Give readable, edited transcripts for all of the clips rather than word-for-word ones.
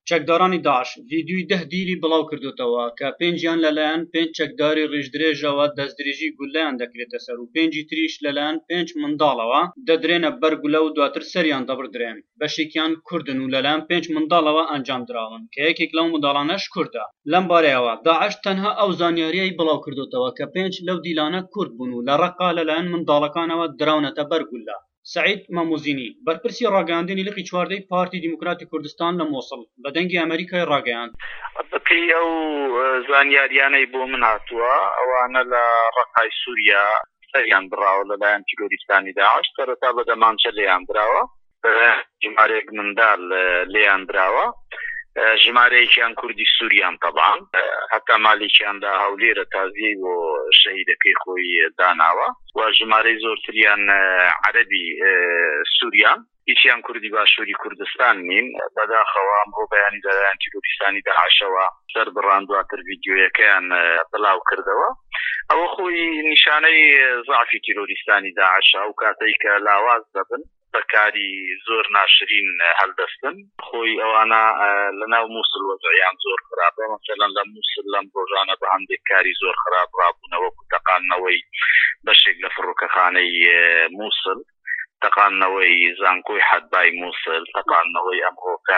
چەکدارانی داعش ڤیدیۆی 10 دیری بڵاو کردوتەوە کە 5یان لەلایەن 5 چەکداری ڕیژدرێژەوە دەستدرێژی گولەیان دەکرێتە سەر و 5 تریش لەلایەن 5 منداڵەوە دەدرێنە بەر گولە و دواتر سەریان دەبڕدرێن. بەشێکیان کوردن و لەلایەن 5 منداڵەوە ئەنجام دراون کە یەکێک لەو منداڵانەش کوردە. لەم بارەیەوە داعش تەنها ئەو زانیاریەی بڵاو کردوتەوە کە 5 لەو دیلانە کورد بوون و لە ڕەقا لەلایەن منداڵەکانەوە دراونەتە بەر گولە. سعید مەموزینی بەرپرسی ڕاگەاندنی لقی چواردەی پارتی دیموکراتی کوردستان لە مۆسڵ بە دەنگی ئەمریکای ڕاگەیاند. بەپێی ئەو زانیاریانەی بۆ من هاتووە ئەوانە لە ڕقای سووریا سەریان براوە لەلایەن تیرۆریستانی داعش سەرەتا بە دەمانچە لێیان براوە ژمارەیەک منداڵ لێیان براوە ژمارەیەکیان کوردی سووریان طبعاً هەتا مالیکیاندا هەولێرە تازیەی بۆ شەهیدەکەی خۆی داناوە و ژمارەی زۆرتریان عەرەبی سووریان هیچیان کوردی باشووری کوردستان نین. بەداخەوە ئەمڕۆ بەیانی لەلایەن تیرۆریستانی داعشەوە سەر بڕان دواتر ڤیدیۆیەکەیان بڵاو کردەوە. ئەوە خۆی نیشانەی زعفی تیرۆریستانی داعشە ئەو کاتەی کە لاواز دەبن بەکاری زۆر ناشرین هەڵدەستن. خۆی ئەوانە لەناو مووسڵ وەزعیان زۆر خراپە، مەسەلەن لە مووسڵ لەم ڕۆژانە بە هەندێک کاری زۆر خراپ ڕابوونەوە و تەقانەوەی بەشێک لە فڕۆکەخانەی مووسڵ، تەقانەوەی زانکۆی حەدبای مووسڵ، تەقانەوەی ئەمڕۆکە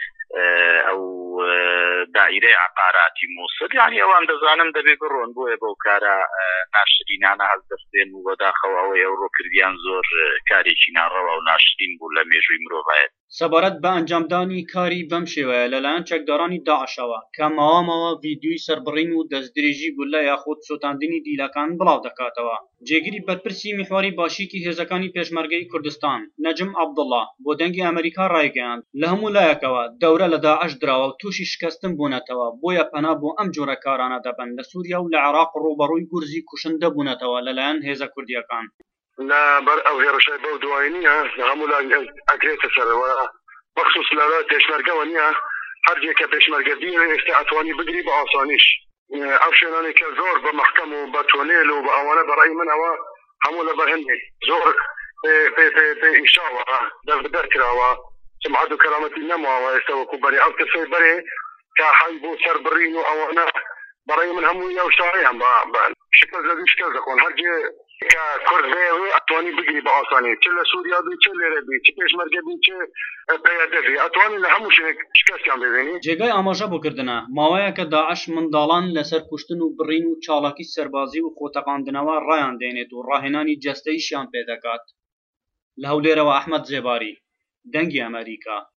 ئەو دائیرەی عقاراتی مووسڵ. یعنی ئەوان دەزانن دەبێ بڕۆن بۆیە بەو کارە ناشرینانە هەڵدەستێن و بەداخەوە ئەوەی ئەو ڕۆکردیان زۆر کارێکی ناڕەوا و ناشرین بوو لە مێژووی مرۆڤایەت. سەبارەت بە ئەنجامدانی کاری بەم شێوەیە لەلایەن چەکدارانی داعشەوە کە ماوامەوە ڤیدیۆی سەربڕین و دەستدرێژی گولە یاخود سوتاندنی دیلەکان بڵاو دەکاتەوە. جێگیری بەرپرسی میحواری باشیکی هێزەکانی پێشمەرگەی کوردستان نەجم عەبدوڵڵا بۆ دەنگی ئەمریکا ڕایگەیاند لە هەموو لایەکەوە دەورە لە داعش دراوە و تووشی شکەستن بوونەتەوە، بۆیە پەنا بۆ ئەم جۆرە کارانە دەبن لە سووریا و لە عێراق ڕوبەڕووی گورزی کوشندە بوونەتەوە لەلایەن هێزە کوردیەکان. لەبەر ئەو هێرشای بەو دوای نییە هەموو ئەگرێتە سەرەوە بەخصوص لە پێشمەرگەوە نییە هەرجێک کە پێشمەرگە بیرە ئێستا ئەتوانی بگری بە ئاسانیش. ئەو شوێنانێک کە زۆر بە مەحکەم و بە تۆنێل و بە ئەوانە بەڕای منەوە هەموو لە بەرهەندێک زۆر ئینشاڵڵا دەرکراوە سمعەت و کەرامەتی نەماوە ئێستا وەکو بەرێ ئەو کەسەی بەرێ کە حەی بۆ سەربڕین و ئەوانە بەڕای من هەمووی ئەو شتانەیان شکست لەدوو شکست دەخۆن هەرجێ کە کورد بێ ئەتوانی بگری بە ئاسانی چ لە سووریا بی چ لێرە بی چ پێشمەرگە بی چ پەیەدەبی ئەتوانی لە هەموو شوێنێک شکستیان ببینی. جێگای ئاماژە بۆکردنە ماوەیە کە داعش منداڵان لەسەر کوشتن و بڕین و چاڵاکی سەربازی و خۆتەقاندنەوە ڕایان دێنێت و ڕاهێنانی جەستەیشیان پێدەکات. لە هەولێرەوە ئەحمەد زێباری دەنگی ئەمریکا.